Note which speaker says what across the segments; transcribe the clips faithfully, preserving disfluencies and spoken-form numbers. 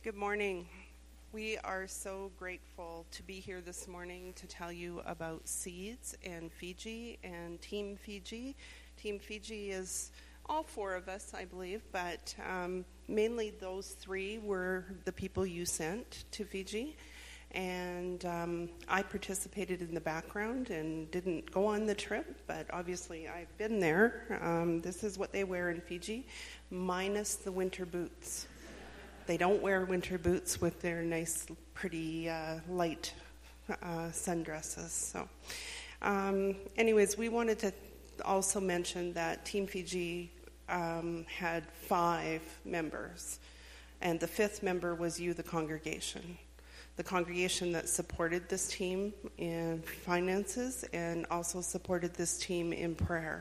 Speaker 1: Good morning. We are so grateful to be here this morning to tell you about Seeds and Fiji and Team Fiji. Team Fiji is all four of us, I believe, but um, mainly those three were the people you sent to Fiji. And um, I participated in the background and didn't go on the trip, but obviously I've been there. Um, this is what they wear in Fiji, minus the winter boots. They don't wear winter boots with their nice, pretty, uh, light uh, sundresses. So, um, anyways, we wanted to also mention that Team Fiji um, had five members, and the fifth member was you, the congregation. The congregation that supported this team in finances and also supported this team in prayer.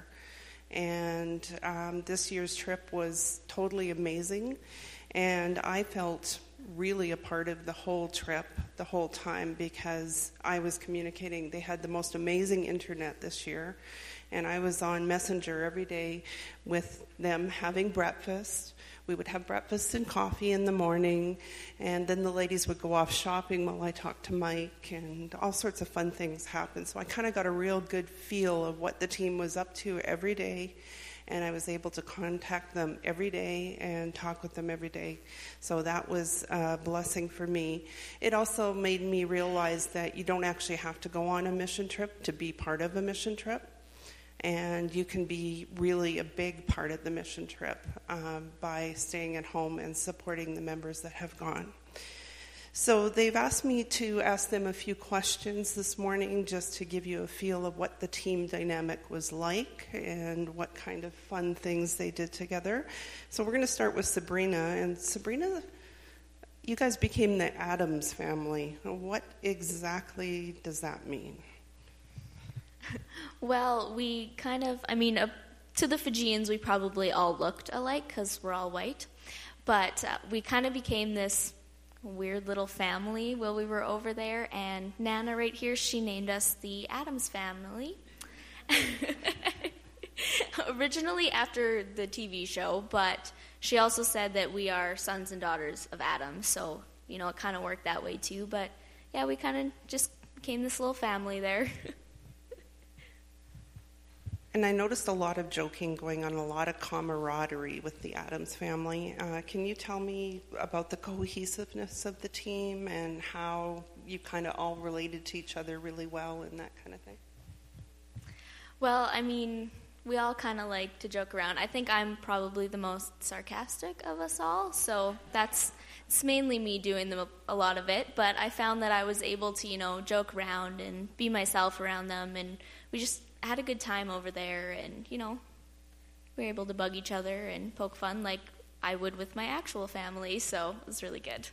Speaker 1: And um, this year's trip was totally amazing. And I felt really a part of the whole trip, the whole time, because I was communicating. They had the most amazing internet this year. And I was on Messenger every day with them having breakfast. We would have breakfast and coffee in the morning. And then the ladies would go off shopping while I talked to Mike. And all sorts of fun things happened. So I kind of got a real good feel of what the team was up to every day. And I was able to contact them every day and talk with them every day. So that was a blessing for me. It also made me realize that you don't actually have to go on a mission trip to be part of a mission trip. And you can be really a big part of the mission trip um, by staying at home and supporting the members that have gone. So they've asked me to ask them a few questions this morning just to give you a feel of what the team dynamic was like and what kind of fun things they did together. So we're going to start with Sabrina. And Sabrina, you guys became the Adams family. What exactly does that mean?
Speaker 2: Well, we kind of, I mean, uh, to the Fijians, we probably all looked alike because we're all white. But uh, we kind of became this weird little family while we were over there, and Nana right here, she named us the Adams family. Originally after the T V show, but she also said that we are sons and daughters of Adam, so, you know, it kind of worked that way too. But, yeah, we kind of just became this little family there.
Speaker 1: And I noticed a lot of joking going on, a lot of camaraderie with the Adams family. Uh, can you tell me about the cohesiveness of the team and how you kind of all related to each other really well and that kind of thing?
Speaker 2: Well, I mean, we all kind of like to joke around. I think I'm probably the most sarcastic of us all, so that's it's mainly me doing the, a lot of it. But I found that I was able to, you know, joke around and be myself around them, and we just had a good time over there, and, you know, we were able to bug each other and poke fun like I would with my actual family, so it was really good.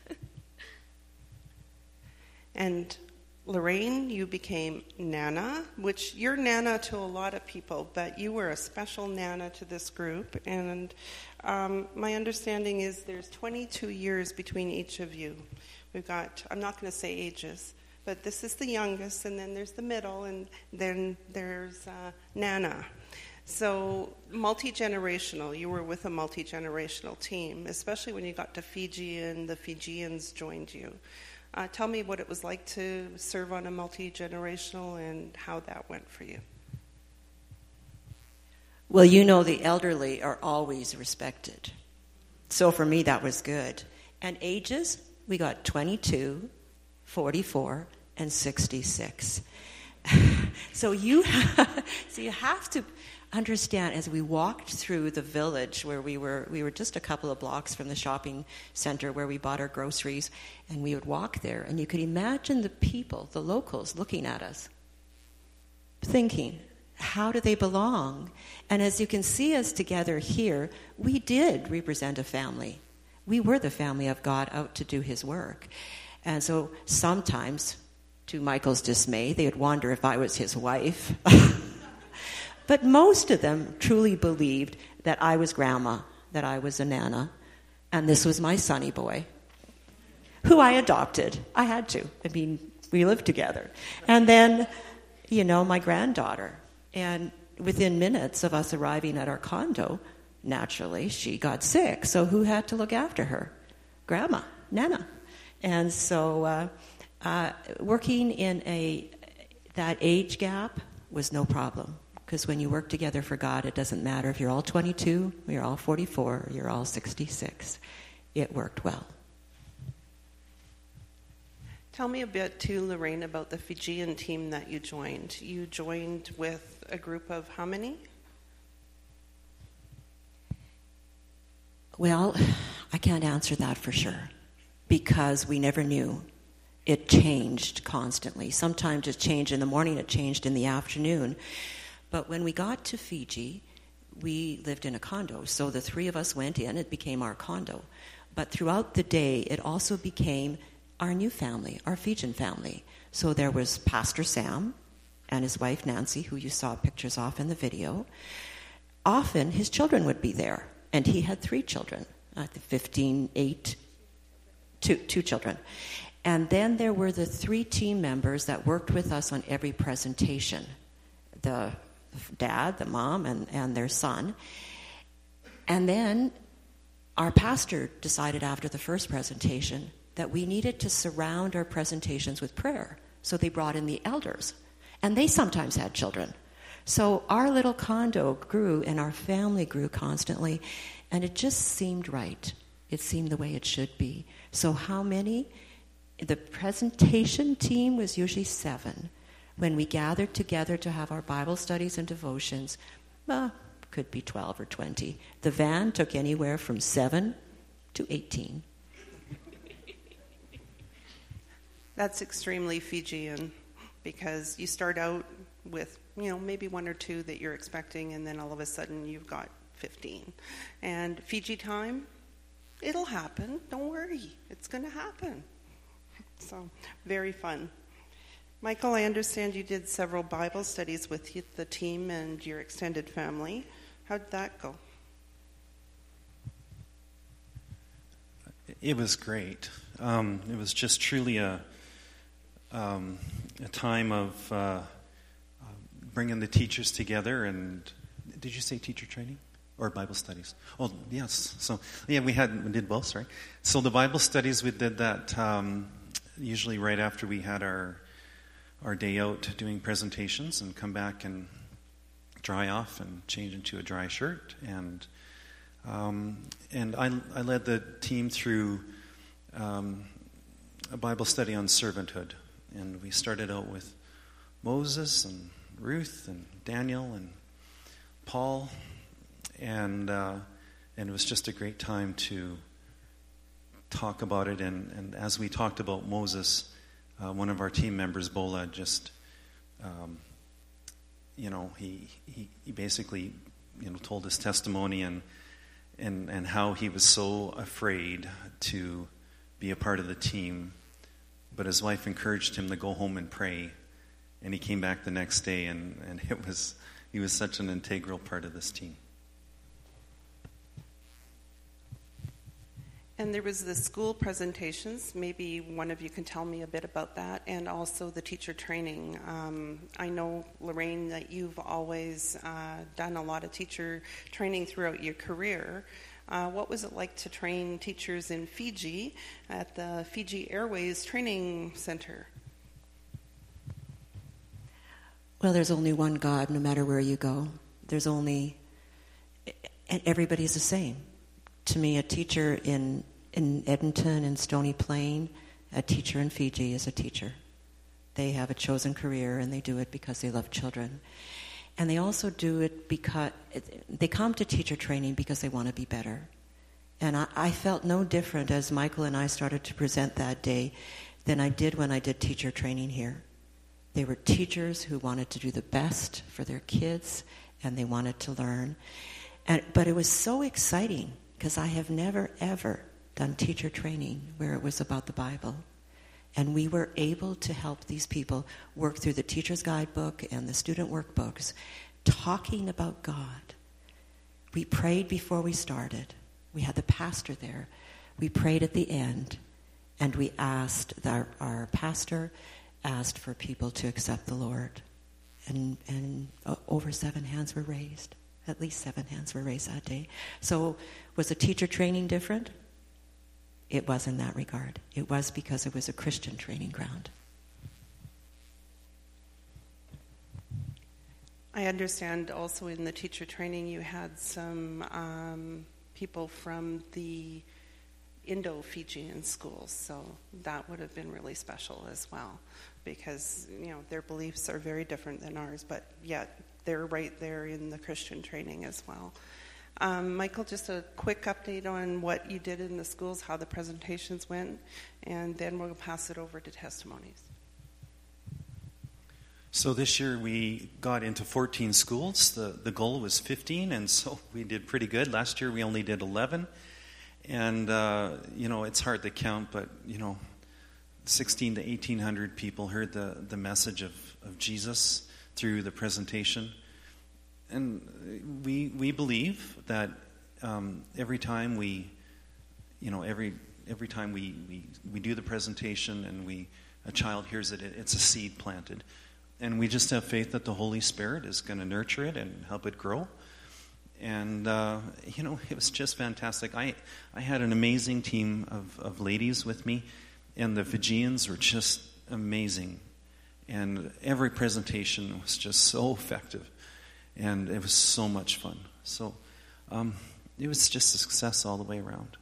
Speaker 1: And Lorraine, you became Nana, which you're Nana to a lot of people, but you were a special Nana to this group, and um, my understanding is there's twenty-two years between each of you. We've got, I'm not going to say ages, but this is the youngest, and then there's the middle, and then there's uh, Nana. So multi-generational, you were with a multi-generational team, especially when you got to Fiji and the Fijians joined you. Uh, tell me what it was like to serve on a multi-generational and how that went for you.
Speaker 3: Well, you know the elderly are always respected. So for me, that was good. And ages, we got twenty-two, forty-four, and sixty-six. so you have, so you have to understand, as we walked through the village where we were, we were just a couple of blocks from the shopping center where we bought our groceries, and we would walk there, and you could imagine the people, the locals, looking at us, thinking, how do they belong? And as you can see us together here, we did represent a family. We were the family of God out to do his work. And so sometimes, to Michael's dismay, they would wonder if I was his wife. But most of them truly believed that I was grandma, that I was a Nana, and this was my sonny boy, who I adopted. I had to. I mean, we lived together. And then, you know, my granddaughter. And within minutes of us arriving at our condo, naturally, she got sick. So who had to look after her? Grandma. Nana. And so uh, uh, working in a that age gap was no problem. Because when you work together for God, it doesn't matter if you're all twenty-two, or you're all forty-four, or you're all sixty-six. It worked well.
Speaker 1: Tell me a bit, too, Lorraine, about the Fijian team that you joined. You joined with a group of how many?
Speaker 3: Well, I can't answer that for sure, because we never knew. It changed constantly. Sometimes it changed in the morning, it changed in the afternoon. But when we got to Fiji, we lived in a condo. So the three of us went in, it became our condo. But throughout the day, it also became our new family, our Fijian family. So there was Pastor Sam and his wife Nancy, who you saw pictures of in the video. Often his children would be there, and he had three children, uh, fifteen, eight, two, two children. And then there were the three team members that worked with us on every presentation. The dad, the mom, and, and their son. And then our pastor decided after the first presentation that we needed to surround our presentations with prayer. So they brought in the elders. And they sometimes had children. So our little condo grew and our family grew constantly. And it just seemed right. It seemed the way it should be. So how many? The presentation team was usually seven. When we gathered together to have our Bible studies and devotions, well, could be twelve or twenty. The van took anywhere from seven to eighteen.
Speaker 1: That's extremely Fijian, because you start out with, you know, maybe one or two that you're expecting, and then all of a sudden you've got fifteen. And Fiji time, it'll happen. Don't worry. It's going to happen. So, very fun. Michael, I understand you did several Bible studies with the team and your extended family. How did that go?
Speaker 4: It was great. Um, it was just truly a um, a time of uh, bringing the teachers together. And did you say teacher training or Bible studies? Oh, yes. So yeah, we had we did both, right? So the Bible studies, we did that um, usually right after we had our. our day out doing presentations, and come back and dry off and change into a dry shirt. And um, and I, I led the team through um, a Bible study on servanthood. And we started out with Moses and Ruth and Daniel and Paul. And, uh, and it was just a great time to talk about it. And, and as we talked about Moses, Uh, one of our team members, Bola, just, um, you know, he, he he basically, you know, told his testimony and and and how he was so afraid to be a part of the team, but his wife encouraged him to go home and pray, and he came back the next day, and, and it was he was such an integral part of this team.
Speaker 1: And there was the school presentations. Maybe one of you can tell me a bit about that, and also the teacher training. Um, I know, Lorraine, that you've always uh, done a lot of teacher training throughout your career. Uh, what was it like to train teachers in Fiji at the Fiji Airways Training Center?
Speaker 3: Well, there's only one God no matter where you go. There's only, and everybody's the same. To me, a teacher in, in Edmonton and Stony Plain, a teacher in Fiji is a teacher. They have a chosen career, and they do it because they love children. And they also do it because they come to teacher training because they want to be better. And I, I felt no different as Michael and I started to present that day than I did when I did teacher training here. They were teachers who wanted to do the best for their kids, and they wanted to learn. And, but it was so exciting, because I have never, ever done teacher training where it was about the Bible. And we were able to help these people work through the teacher's guidebook and the student workbooks, talking about God. We prayed before we started. We had the pastor there. We prayed at the end. And we asked, our, our pastor asked for people to accept the Lord. And, and uh, over seven hands were raised. At least seven hands were raised that day. So was the teacher training different? it was in that regard. It was because it was a Christian training ground.
Speaker 1: I understand also in the teacher training you had some um, people from the Indo-Fijian schools, so that would have been really special as well, because you know their beliefs are very different than ours, but yet they're right there in the Christian training as well. Um, Michael, just a quick update on what you did in the schools, how the presentations went, and then we'll pass it over to testimonies.
Speaker 4: So this year we got into fourteen schools. The the goal was fifteen, and so we did pretty good. Last year we only did eleven. And, uh, you know, it's hard to count, but, you know, sixteen to eighteen hundred people heard the, the message of, of Jesus through the presentation. And we we believe that um, every time we, you know, every every time we, we, we do the presentation and we a child hears it, it, it's a seed planted. And we just have faith that the Holy Spirit is going to nurture it and help it grow. And, uh, you know, it was just fantastic. I, I had an amazing team of, of ladies with me, and the Fijians were just amazing. And every presentation was just so effective, and it was so much fun. So um, it was just a success all the way around.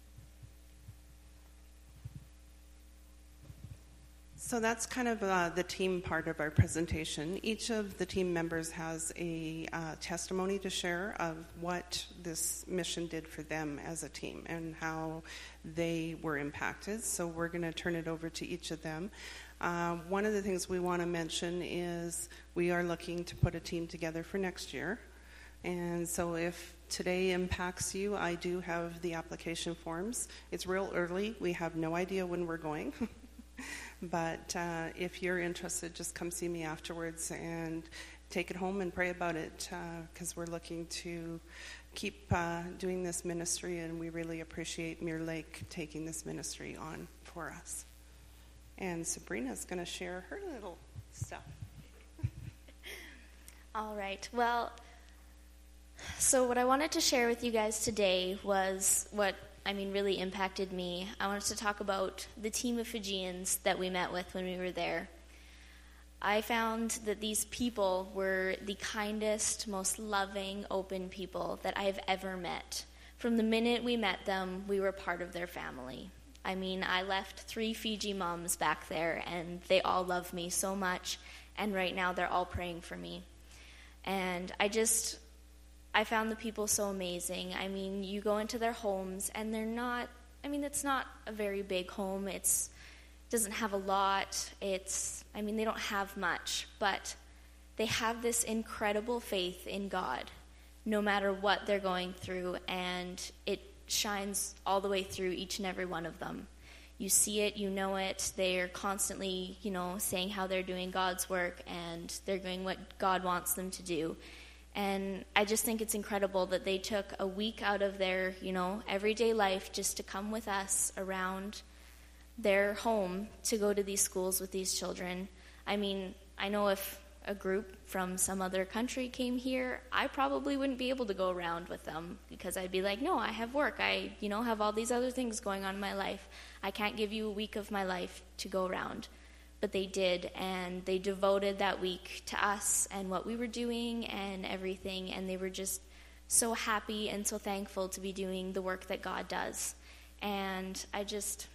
Speaker 1: So that's kind of uh, the team part of our presentation. Each of the team members has a uh, testimony to share of what this mission did for them as a team and how they were impacted. So we're going to turn it over to each of them. Uh, one of the things we want to mention is we are looking to put a team together for next year. And so if today impacts you, I do have the application forms. It's real early. We have no idea when we're going. But uh, if you're interested, just come see me afterwards and take it home and pray about it, because uh, we're looking to keep uh, doing this ministry, and we really appreciate Mirror Lake taking this ministry on for us. And Sabrina's going to share her little stuff.
Speaker 2: All right. Well, so what I wanted to share with you guys today was what I mean, really impacted me. I wanted to talk about the team of Fijians that we met with when we were there. I found that these people were the kindest, most loving, open people that I have ever met. From the minute we met them, we were part of their family. I mean, I left three Fiji moms back there, and they all love me so much, and right now they're all praying for me. And I just... I found the people so amazing. I mean, you go into their homes, and they're not, I mean, it's not a very big home. It's doesn't have a lot. It's, I mean, they don't have much, but they have this incredible faith in God, no matter what they're going through, and it shines all the way through each and every one of them. You see it, you know it. They're constantly, you know, saying how they're doing God's work, and they're doing what God wants them to do. And I just think it's incredible that they took a week out of their, you know, everyday life just to come with us around their home to go to these schools with these children. I mean, I know if a group from some other country came here, I probably wouldn't be able to go around with them because I'd be like, no, I have work. I, you know, have all these other things going on in my life. I can't give you a week of my life to go around. But they did, and they devoted that week to us and what we were doing and everything, and they were just so happy and so thankful to be doing the work that God does. And I just,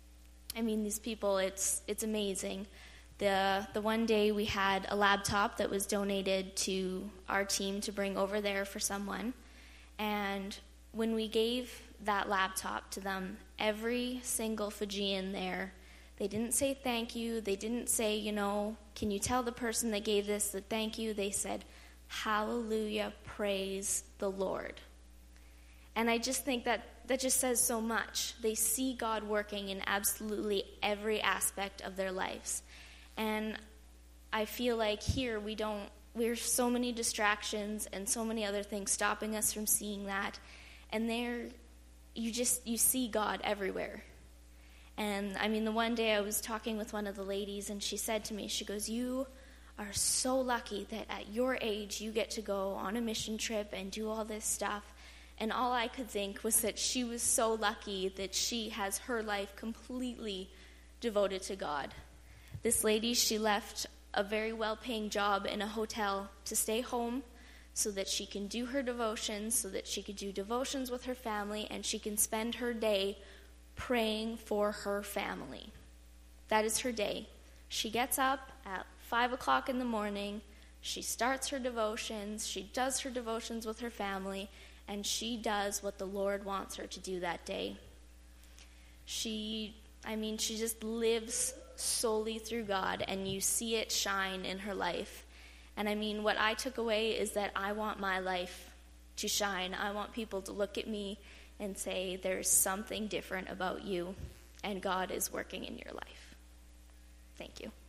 Speaker 2: I mean, these people, it's it's amazing. The the one day we had a laptop that was donated to our team to bring over there for someone, and when we gave that laptop to them, every single Fijian there, they didn't say thank you. They didn't say, you know, can you tell the person that gave this that thank you? They said, hallelujah, praise the Lord. And I just think that that just says so much. They see God working in absolutely every aspect of their lives. And I feel like here we don't, there's so many distractions and so many other things stopping us from seeing that. And there, you just, you see God everywhere. And, I mean, the one day I was talking with one of the ladies, and she said to me, she goes, you are so lucky that at your age you get to go on a mission trip and do all this stuff. And all I could think was that she was so lucky that she has her life completely devoted to God. This lady, she left a very well-paying job in a hotel to stay home so that she can do her devotions, so that she could do devotions with her family, and she can spend her day praying for her family. That is her day. She gets up at five o'clock in the morning, she starts her devotions, she does her devotions with her family, and she does what the Lord wants her to do that day. She, I mean, she just lives solely through God, and you see it shine in her life. And I mean, what I took away is that I want my life to shine. I want people to look at me and say, there's something different about you, and God is working in your life. Thank you.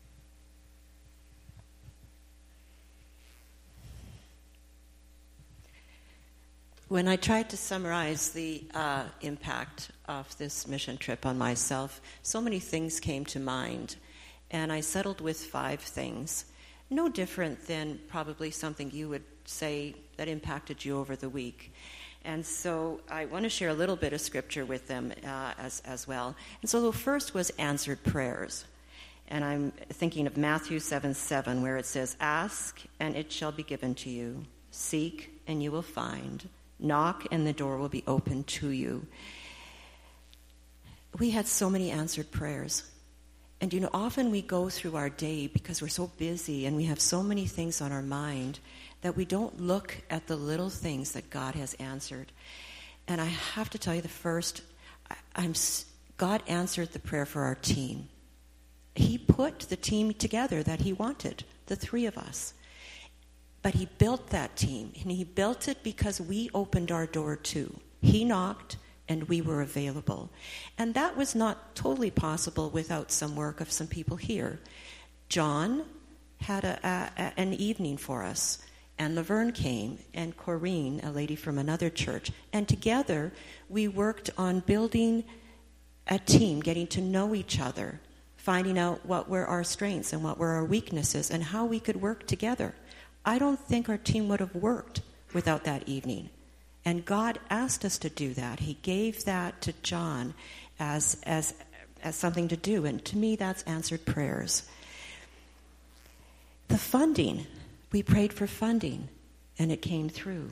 Speaker 3: When I tried to summarize the uh, impact of this mission trip on myself, so many things came to mind, and I settled with five things. No different than probably something you would say that impacted you over the week. And so I want to share a little bit of scripture with them uh, as, as well. And so the first was answered prayers. And I'm thinking of Matthew seven seven, where it says, "Ask, and it shall be given to you. Seek, and you will find. Knock, and the door will be opened to you." We had so many answered prayers. And, you know, often we go through our day because we're so busy and we have so many things on our mind that we don't look at the little things that God has answered. And I have to tell you, the first, I, I'm God answered the prayer for our team. He put the team together that he wanted, the three of us. But he built that team, and he built it because we opened our door too. He knocked, and we were available. And that was not totally possible without some work of some people here. John had a, a, an evening for us, and Laverne came, and Corrine, a lady from another church. And together, we worked on building a team, getting to know each other, finding out what were our strengths and what were our weaknesses, and how we could work together. I don't think our team would have worked without that evening. And God asked us to do that. He gave that to John as, as, as something to do. And to me, that's answered prayers. The funding, we prayed for funding, and it came through.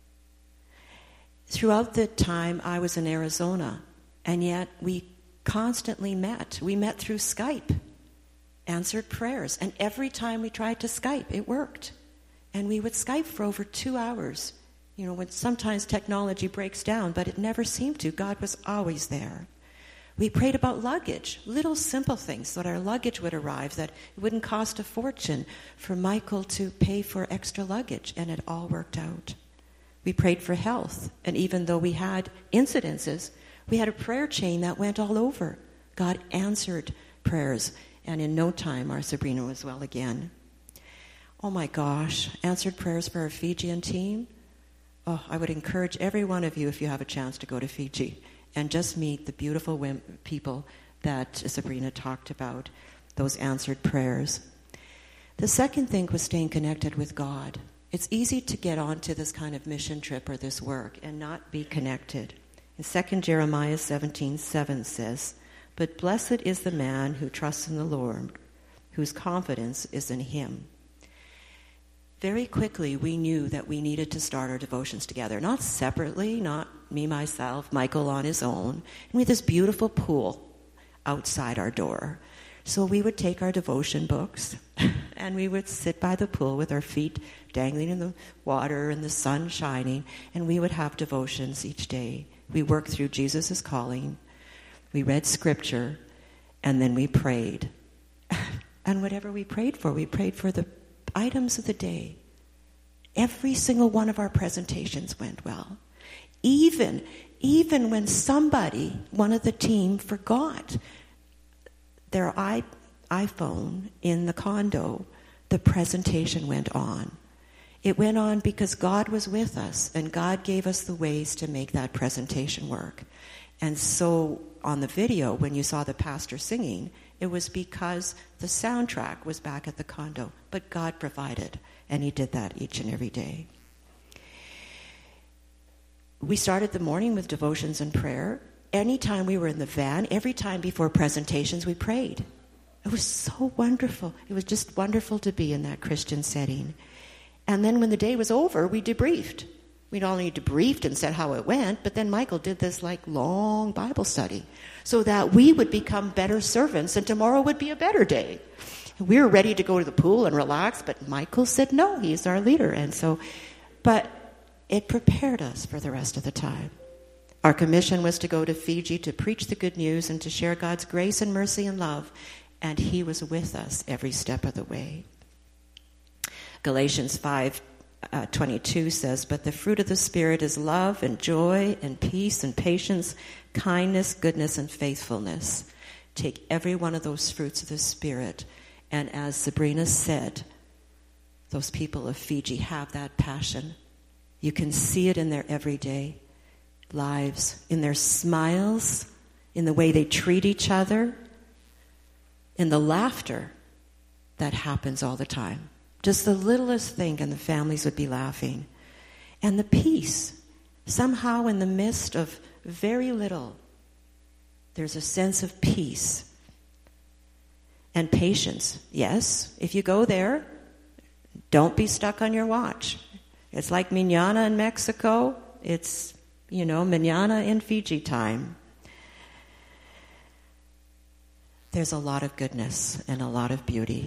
Speaker 3: Throughout the time I was in Arizona, and yet we constantly met. We met through Skype, answered prayers. And every time we tried to Skype, it worked. And we would Skype for over two hours. You know, when sometimes technology breaks down, but it never seemed to. God was always there. We prayed about luggage, little simple things, so that our luggage would arrive, that it wouldn't cost a fortune for Michael to pay for extra luggage, and it all worked out. We prayed for health, and even though we had incidences, we had a prayer chain that went all over. God answered prayers, and in no time our Sabrina was well again. Oh my gosh, answered prayers for our Fijian team. Oh, I would encourage every one of you, if you have a chance, to go to Fiji and just meet the beautiful women, people that Sabrina talked about, those answered prayers. The second thing was staying connected with God. It's easy to get onto this kind of mission trip or this work and not be connected. In Second Jeremiah seventeen seven says, "But blessed is the man who trusts in the Lord, whose confidence is in him." Very quickly, we knew that we needed to start our devotions together, not separately, not me, myself, Michael on his own. And we had this beautiful pool outside our door. So we would take our devotion books, and we would sit by the pool with our feet dangling in the water and the sun shining, and we would have devotions each day. We worked through Jesus' calling, we read scripture, and then we prayed. And whatever we prayed for, we prayed for the items of the day. Every single one of our presentations went well. Even, even when somebody, one of the team, forgot their i iPhone in the condo, the presentation went on. It went on because God was with us, and God gave us the ways to make that presentation work. And so on the video, when you saw the pastor singing, it was because the soundtrack was back at the condo. But God provided, and he did that each and every day. we started the morning with devotions and prayer. Anytime we were in the van, every time before presentations, we prayed. It was so wonderful. It was just wonderful to be in that Christian setting. And then when the day was over, we debriefed. We'd only debriefed and said how it went, but then Michael did this like long Bible study so that we would become better servants and tomorrow would be a better day. We were ready to go to the pool and relax, but Michael said no, he's our leader. And so, but it prepared us for the rest of the time. Our commission was to go to Fiji to preach the good news and to share God's grace and mercy and love, and he was with us every step of the way. Galatians five uh, twenty-two says, "But the fruit of the Spirit is love and joy and peace and patience, kindness, goodness, and faithfulness." Take every one of those fruits of the Spirit, and as Sabrina said, those people of Fiji have that passion. You can see it in their everyday lives, in their smiles, in the way they treat each other, in the laughter that happens all the time. Just the littlest thing and the families would be laughing. And the peace. Somehow in the midst of very little, there's a sense of peace. And patience. Yes, if you go there, don't be stuck on your watch. It's like mañana in Mexico. It's, you know, mañana in Fiji time. There's a lot of goodness and a lot of beauty.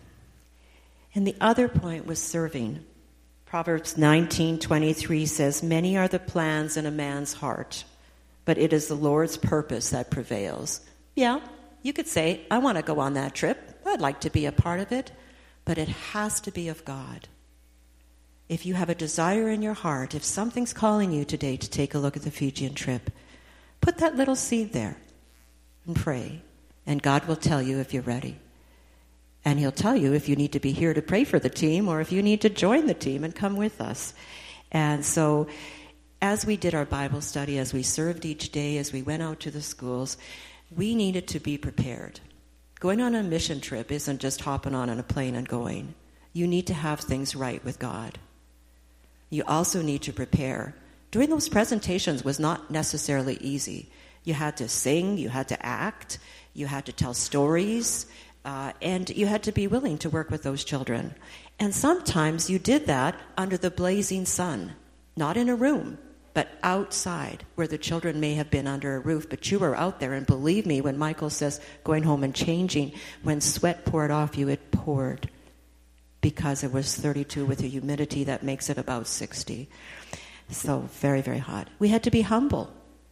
Speaker 3: And the other point was serving. Proverbs nineteen twenty-three says, "Many are the plans in a man's heart, but it is the Lord's purpose that prevails." Yeah, you could say, I want to go on that trip. I'd like to be a part of it. But it has to be of God. If you have a desire in your heart, if something's calling you today to take a look at the Fijian trip, put that little seed there and pray. And God will tell you if you're ready. And he'll tell you if you need to be here to pray for the team or if you need to join the team and come with us. And so as we did our Bible study, as we served each day, as we went out to the schools, we needed to be prepared. Going on a mission trip isn't just hopping on a plane and going. You need to have things right with God. You also need to prepare. Doing those presentations was not necessarily easy. You had to sing, you had to act, you had to tell stories, uh, and you had to be willing to work with those children. And sometimes you did that under the blazing sun, not in a room, but outside, where the children may have been under a roof, but you were out there. And believe me, when Michael says going home and changing, when sweat poured off you, it poured, because it was thirty-two with a humidity that makes it about sixty. So very, very hot. We had to be humble.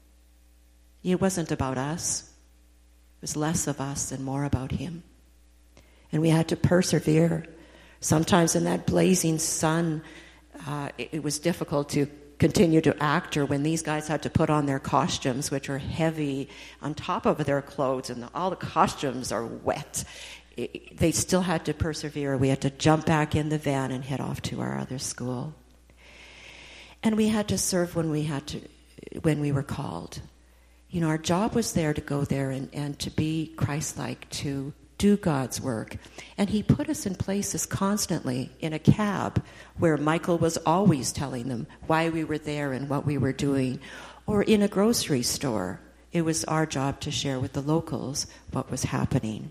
Speaker 3: It wasn't about us. It was less of us and more about him. And we had to persevere. Sometimes in that blazing sun, uh, it, it was difficult to continue to act, or when these guys had to put on their costumes, which are heavy on top of their clothes, and all the costumes are wet. It, they still had to persevere. We had to jump back in the van and head off to our other school. And we had to serve when we had to, when we were called. You know, our job was there to go there and, and to be Christ-like, to do God's work. And he put us in places constantly, in a cab where Michael was always telling them why we were there and what we were doing, or in a grocery store. It was our job to share with the locals what was happening.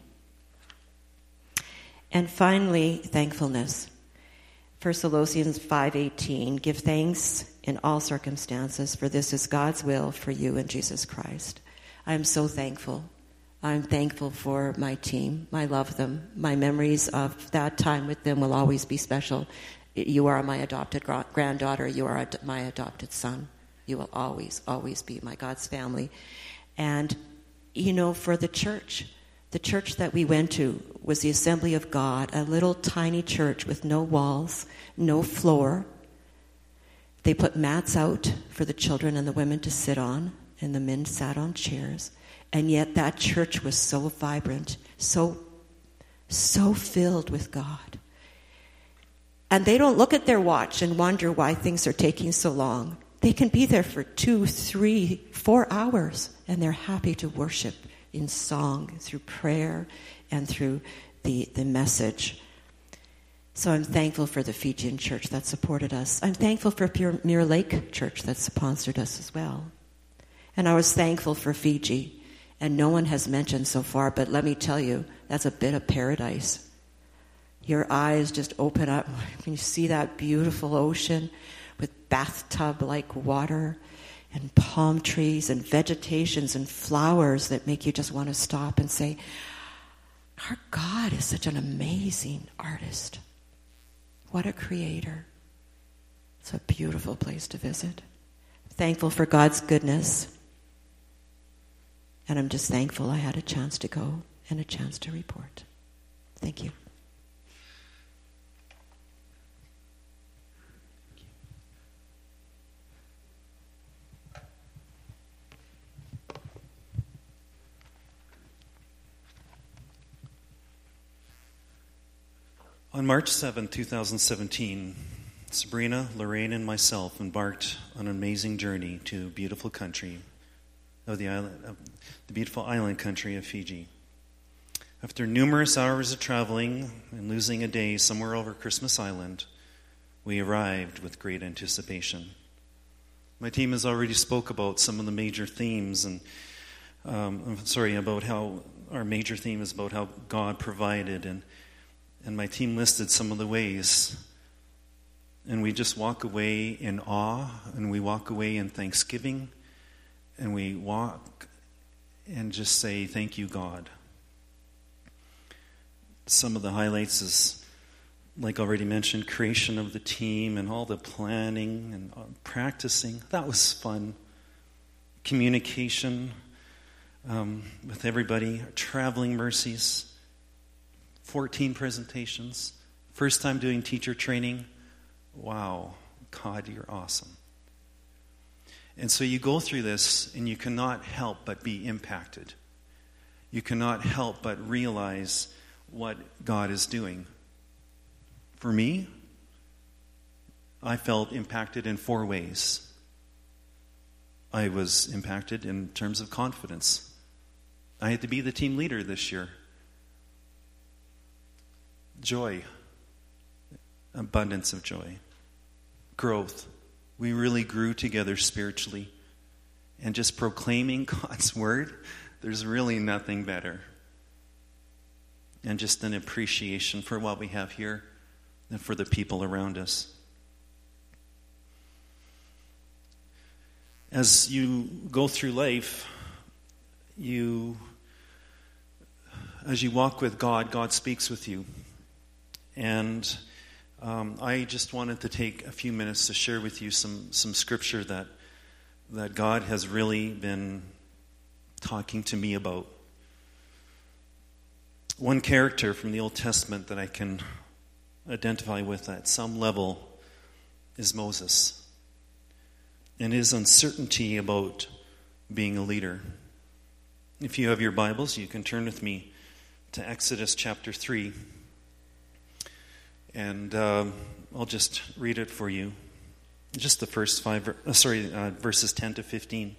Speaker 3: And finally, thankfulness. First Thessalonians five eighteen, "Give thanks in all circumstances, for this is God's will for you in Jesus Christ." I am so thankful. I'm thankful for my team. I love them. My memories of that time with them will always be special. You are my adopted granddaughter. You are my adopted son. You will always, always be my God's family. And, you know, for the church, the church that we went to was the Assembly of God, a little tiny church with no walls, no floor. They put mats out for the children and the women to sit on, and the men sat on chairs. And yet that church was so vibrant, so, so filled with God. And they don't look at their watch and wonder why things are taking so long. They can be there for two, three, four hours, and they're happy to worship in song, through prayer, and through the, the message. So I'm thankful for the Fijian church that supported us. I'm thankful for Pure Mirror Lake Church that sponsored us as well. And I was thankful for Fiji. And no one has mentioned so far, but let me tell you, that's a bit of paradise. Your eyes just open up when you see that beautiful ocean with bathtub-like water and palm trees and vegetations and flowers that make you just want to stop and say, our God is such an amazing artist. What a creator. It's a beautiful place to visit. Thankful for God's goodness. And I'm just thankful I had a chance to go and a chance to report. Thank you.
Speaker 4: On March seventh, twenty seventeen, Sabrina, Lorraine, and myself embarked on an amazing journey to a beautiful country of the island, of the beautiful island country of Fiji. After numerous hours of traveling and losing a day somewhere over Christmas Island, we arrived with great anticipation. My team has already spoke about some of the major themes, and um, I'm sorry about how our major theme is about how God provided, and and my team listed some of the ways. And we just walk away in awe, and we walk away in thanksgiving, and we walk and just say, thank you, God. Some of the highlights is, like already mentioned, creation of the team and all the planning and practicing. That was fun. Communication um, with everybody, traveling mercies, fourteen presentations, first time doing teacher training. Wow, God, you're awesome. And so you go through this and you cannot help but be impacted. You cannot help but realize what God is doing. For me, I felt impacted in four ways. I was impacted in terms of confidence. I had to be the team leader this year. Joy, abundance of joy, growth. We really grew together spiritually. And just proclaiming God's word, there's really nothing better. And just an appreciation for what we have here and for the people around us. As you go through life, you, as you walk with God, God speaks with you. And um, I just wanted to take a few minutes to share with you some, some scripture that that God has really been talking to me about. One character from the Old Testament that I can identify with at some level is Moses, and his uncertainty about being a leader. If you have your Bibles, you can turn with me to Exodus chapter three. And uh, I'll just read it for you. Just the first five, uh, sorry, uh, verses ten to fifteen.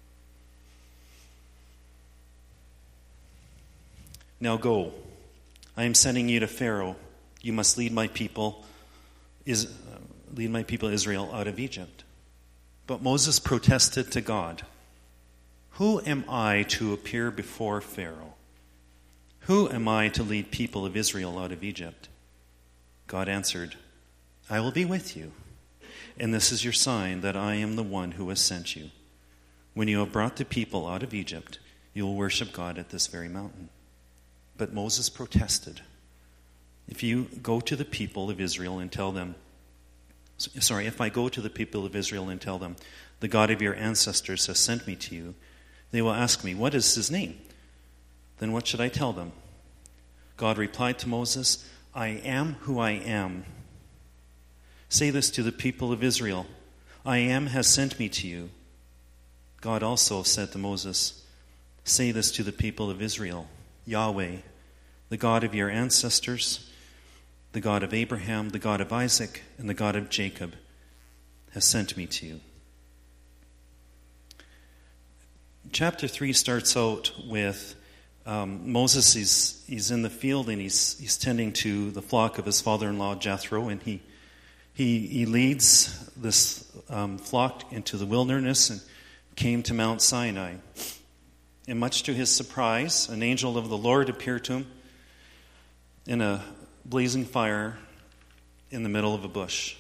Speaker 4: Now go. I am sending you to Pharaoh. You must lead my people, is uh, lead my people Israel out of Egypt. But Moses protested to God. Who am I to appear before Pharaoh? Who am I to lead people of Israel out of Egypt? God answered, I will be with you, and this is your sign that I am the one who has sent you. When you have brought the people out of Egypt, you will worship God at this very mountain. But Moses protested. If you go to the people of Israel and tell them, sorry, if I go to the people of Israel and tell them, the God of your ancestors has sent me to you, they will ask me, what is his name? Then what should I tell them? God replied to Moses, I am who I am. Say this to the people of Israel. I am has sent me to you. God also said to Moses, say this to the people of Israel. Yahweh, the God of your ancestors, the God of Abraham, the God of Isaac, and the God of Jacob, has sent me to you. Chapter three starts out with um, Moses, he's, he's in the field and he's, he's tending to the flock of his father-in-law Jethro, and he, he, he leads this um, flock into the wilderness and came to Mount Sinai. And much to his surprise, an angel of the Lord appeared to him in a blazing fire in the middle of a bush.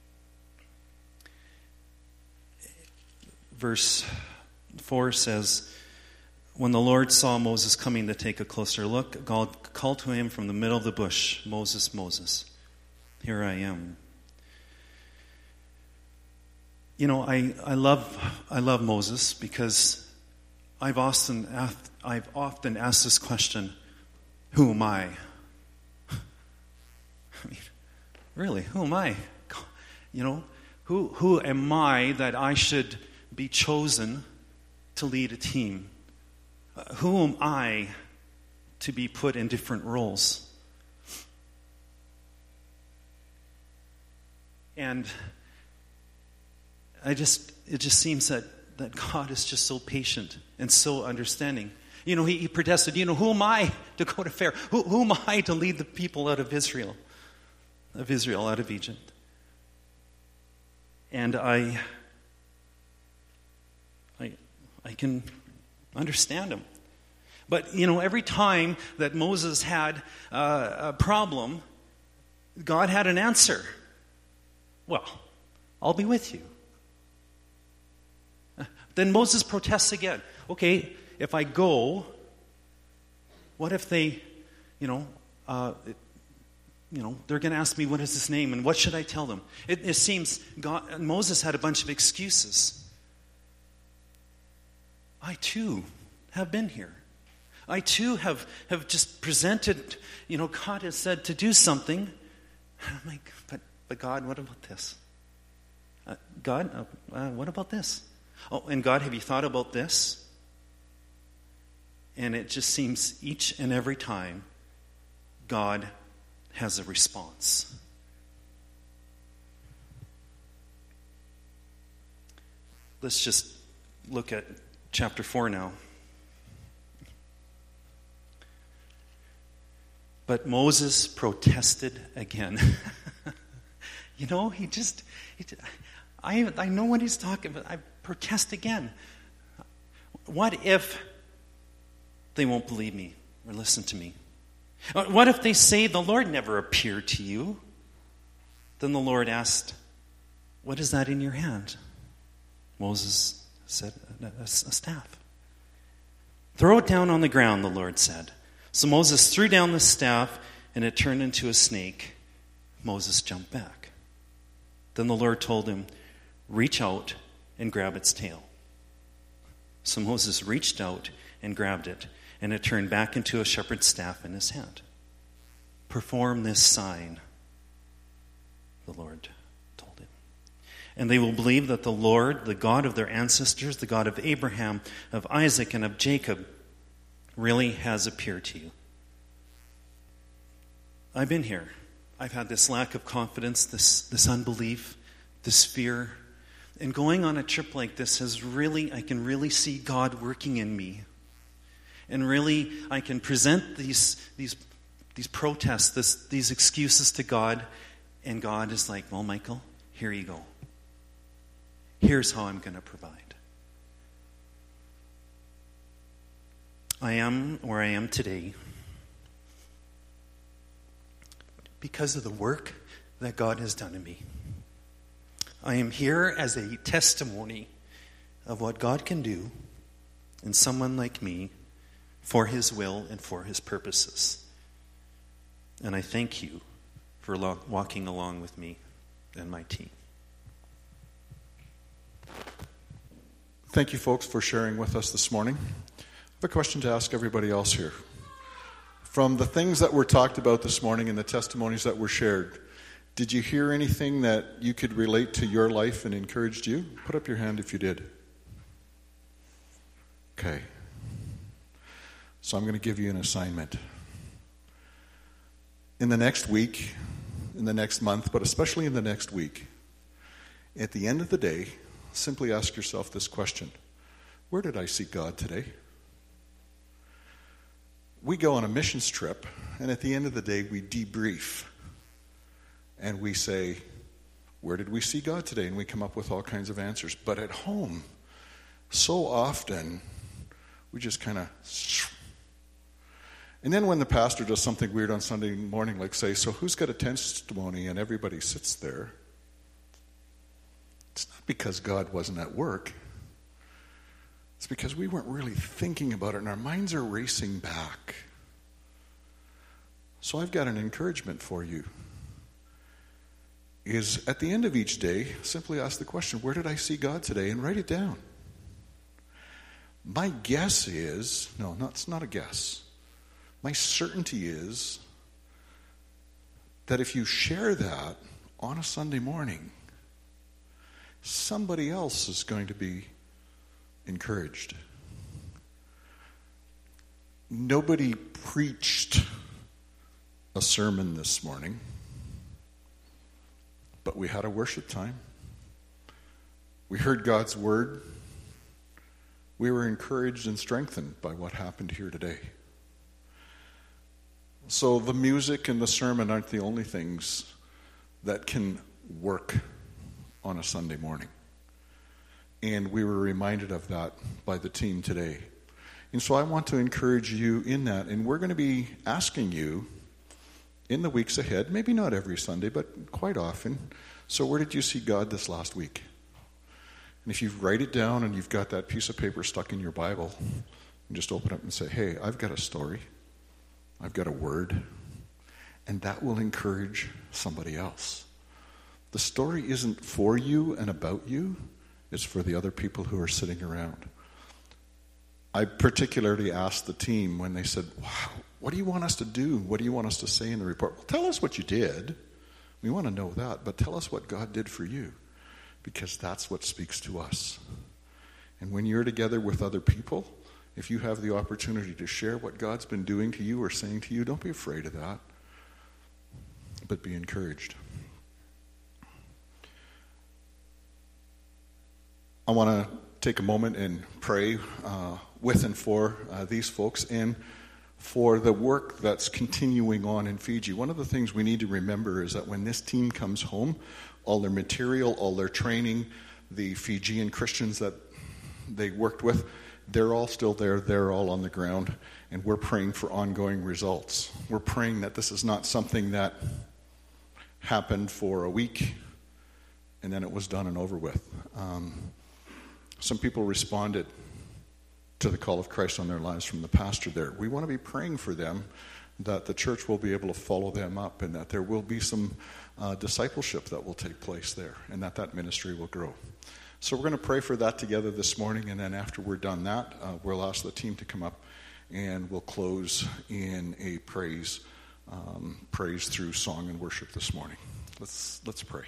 Speaker 4: Verse four says, when the Lord saw Moses coming to take a closer look, God called to him from the middle of the bush, Moses, Moses, here I am. You know, I, I love I love Moses because I've often asked, I've often asked this question, who am I? I mean, really, who am I? You know, who who am I that I should be chosen to lead a team? Uh, who am I to be put in different roles? And I just it just seems that, that God is just so patient and so understanding. You know, he, he predestined, you know, who am I to go to Pharaoh? Who, who am I to lead the people out of Israel? Of Israel out of Egypt. And I I I can understand him. But, you know, every time that Moses had uh, a problem, God had an answer. Well, I'll be with you. Then Moses protests again. Okay, if I go, what if they, you know, uh, it, you know, they're going to ask me what is his name and what should I tell them? It, it seems God, Moses had a bunch of excuses. I too have been here. I too have, have just presented, you know, God has said to do something. I'm like, but, but God, what about this? Uh, God, uh, uh, what about this? Oh, and God, have you thought about this? And it just seems each and every time God has a response. Let's just look at chapter four now. But Moses protested again. You know, he just, he just I, I know what he's talking about. I protest again. What if they won't believe me or listen to me? What if they say the Lord never appeared to you? Then the Lord asked, what is that in your hand? Moses said, a, a, a staff. Throw it down on the ground, the Lord said. So Moses threw down the staff, and it turned into a snake. Moses jumped back. Then the Lord told him, reach out and grab its tail. So Moses reached out and grabbed it, and it turned back into a shepherd's staff in his hand. Perform this sign, the Lord told him. And they will believe that the Lord, the God of their ancestors, the God of Abraham, of Isaac, and of Jacob, really has appeared to you. I've been here. I've had this lack of confidence, this, this unbelief, this fear. And going on a trip like this has really, I can really see God working in me. And really, I can present these these these protests, this, these excuses to God, and God is like, well, Michael, here you go. Here's how I'm going to provide. I am where I am today because of the work that God has done in me. I am here as a testimony of what God can do in someone like me for His will and for His purposes. And I thank you for lo- walking along with me and my team.
Speaker 5: Thank you, folks, for sharing with us this morning. I have a question to ask everybody else here. From the things that were talked about this morning and the testimonies that were shared, did you hear anything that you could relate to your life and encouraged you? Put up your hand if you did. Okay. So I'm going to give you an assignment. In the next week, in the next month, but especially in the next week, at the end of the day, simply ask yourself this question. Where did I see God today? we go on a missions trip, and at the end of the day, we debrief. And we say, where did we see God today? And we come up with all kinds of answers. But at home, so often, we just kind of... And then when the pastor does something weird on Sunday morning, like say, so who's got a testimony? And everybody sits there. It's not because God wasn't at work. It's because we weren't really thinking about it, and our minds are racing back. So I've got an encouragement for you. Is at the end of each day, simply ask the question, where did I see God today? And write it down. My guess is, no, no, it's not a guess. My certainty is that if you share that on a Sunday morning, somebody else is going to be encouraged. Nobody preached a sermon this morning, but we had a worship time. We heard God's word. We were encouraged and strengthened by what happened here today. So the music and the sermon aren't the only things that can work on a Sunday morning. And we were reminded of that by the team today. And so I want to encourage you in that. And we're going to be asking you in the weeks ahead, maybe not every Sunday, but quite often, so where did you see God this last week? And if you write it down and you've got that piece of paper stuck in your Bible, you just open it up and say, hey, I've got a story. I've got a word. And that will encourage somebody else. The story isn't for you and about you. It's for the other people who are sitting around. I particularly asked the team when they said, wow, what do you want us to do? What do you want us to say in the report? Well, tell us what you did. We want to know that, but tell us what God did for you, because that's what speaks to us. And when you're together with other people, if you have the opportunity to share what God's been doing to you or saying to you, don't be afraid of that, but be encouraged. I want to take a moment and pray uh, with and for uh, these folks and for the work that's continuing on in Fiji. One of the things we need to remember is that when this team comes home, all their material, all their training, the Fijian Christians that they worked with, they're all still there, they're all on the ground, and we're praying for ongoing results. We're praying that this is not something that happened for a week and then it was done and over with. Um, some people responded to the call of Christ on their lives from the pastor there. We want to be praying for them, that the church will be able to follow them up, and that there will be some uh, discipleship that will take place there, and that that ministry will grow. So we're going to pray for that together this morning, and then after we're done that, uh, we'll ask the team to come up, and we'll close in a praise, um, praise through song and worship this morning. Let's let's pray.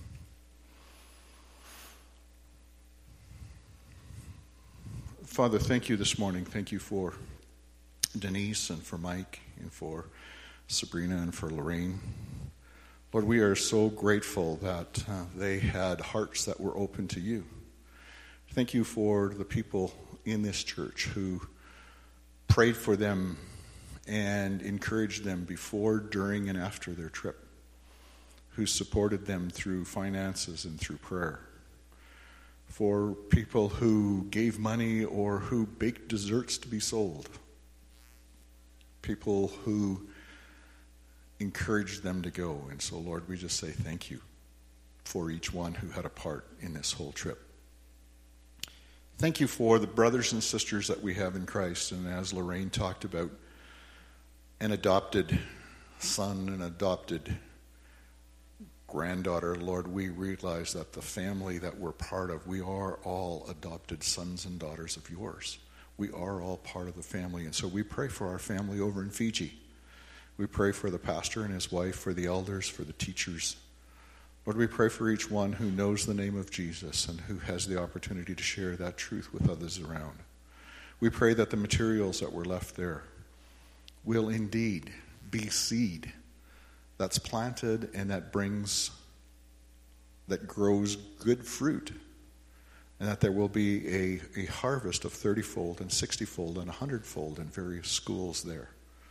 Speaker 5: Father, thank you this morning. Thank you for Denise and for Mike and for Sabrina and for Lorraine. Lord, we are so grateful that uh, they had hearts that were open to you. Thank you for the people in this church who prayed for them and encouraged them before, during, and after their trip, who supported them through finances and through prayer. For people who gave money or who baked desserts to be sold. People who encouraged them to go. And so, Lord, we just say thank you for each one who had a part in this whole trip. Thank you for the brothers and sisters that we have in Christ. And as Lorraine talked about, an adopted son, an adopted granddaughter, Lord, we realize that the family that we're part of, we are all adopted sons and daughters of yours. We are all part of the family. And so we pray for our family over in Fiji. We pray for the pastor and his wife, for the elders, for the teachers. Lord, we pray for each one who knows the name of Jesus and who has the opportunity to share that truth with others around. We pray that the materials that were left there will indeed be seed that's planted and that brings, that grows good fruit, and that there will be a, a harvest of thirty-fold and sixty-fold and one hundred-fold in various schools there.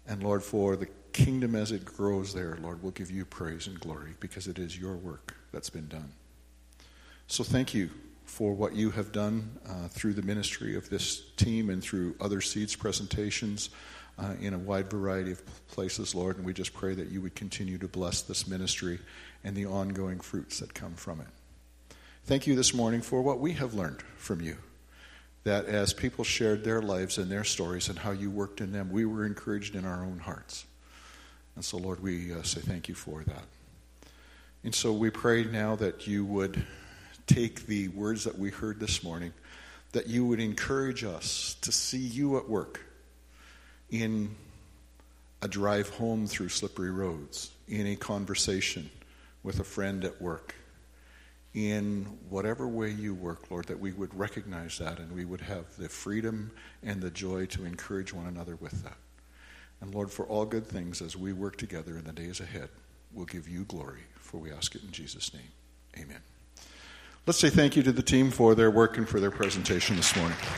Speaker 5: And Lord, for the kingdom as it grows there, Lord, we'll give you praise and glory because it is your work that's been done. So thank you for what you have done uh, through the ministry of this team and through other Seeds presentations uh, in a wide variety of places, Lord. And we just pray that you would continue to bless this ministry and the ongoing fruits that come from it. Thank you this morning for what we have learned from you, that as people shared their lives and their stories and how you worked in them, we were encouraged in our own hearts. And so, Lord, we uh, say thank you for that. And so we pray now that you would take the words that we heard this morning, that you would encourage us to see you at work in a drive home through slippery roads, in a conversation with a friend at work, in whatever way you work, Lord, that we would recognize that and we would have the freedom and the joy to encourage one another with that. And Lord, for all good things as we work together in the days ahead, we'll give you glory, for we ask it in Jesus' name. Amen. Let's say thank you to the team for their work and for their presentation this morning.